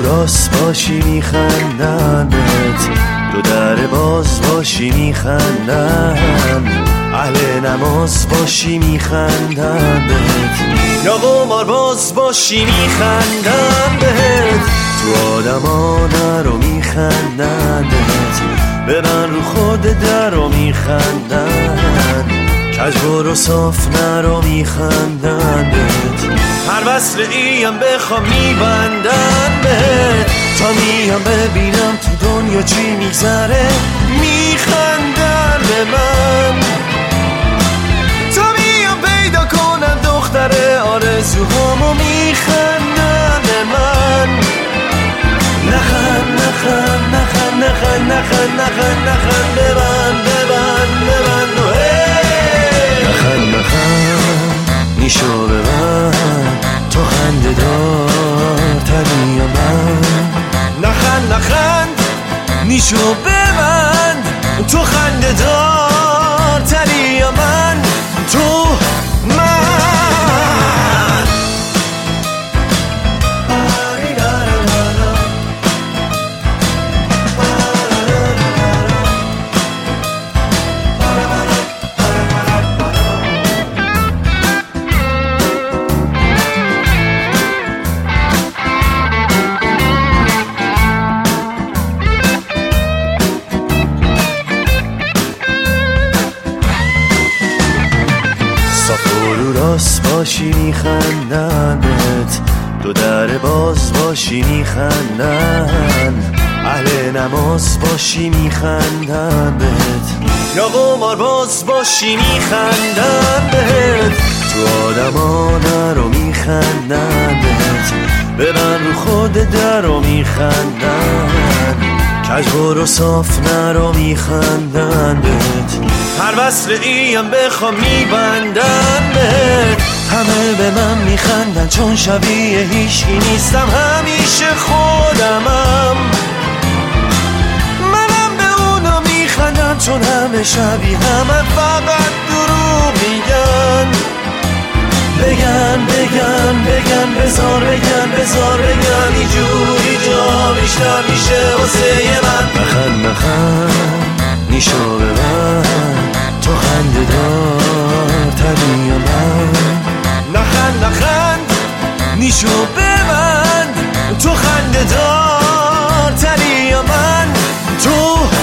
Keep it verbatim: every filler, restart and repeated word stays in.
راست باشی میخندن بهت، دو در باز باشی میخندن، اهل نماز باشی میخندن بهت، یا قمار باز باشی میخندن بهت، تو آدما نرو میخندن بهت، ببن رو خود درو میخندن، کج برو صاف نرو میخندن بهت، هر وصل ایم بخوام میبندن بهت، تا میام ببینم تو دنیا چی میگذره میخندن به من، تا میام پیدا کنم دختر آرزوهامو میخندن به من، نخند نخند نخند نخند نخند نخند نخند ببن ببن ببن نخند نخند نیشو ببن، تو خنده دار تری یا من، نخند نخند نیشو ببند، تو خنده دار تری یا من، تو من. راست باشی میخندن بهت، دو در باز باشی میخندن، اهل نماز باشی میخندن بهت، یا قمار باز باشی میخندن بهت، تو آدما نرو میخندن بهت، ببن رو خود درو میخندن، کج برو صاف نرو میخندن بهت، هر وصل ایم بخوام میبندن بهت، همه به من میخندن چون شبیه هیچکی نیستم، همیشه خودمم، منم به اونا میخندم چون همه شبیه همه، فقط دروغ میگن، بگن بگن بگن بزار بگن بزار بگن، اینجوری جا بیشتر میشه واسه من، نخند نخند نیشو ببن، تو خنده دار تری یا من، نخند نخند نیشو ببند، تو خنده دار تری یا من، تو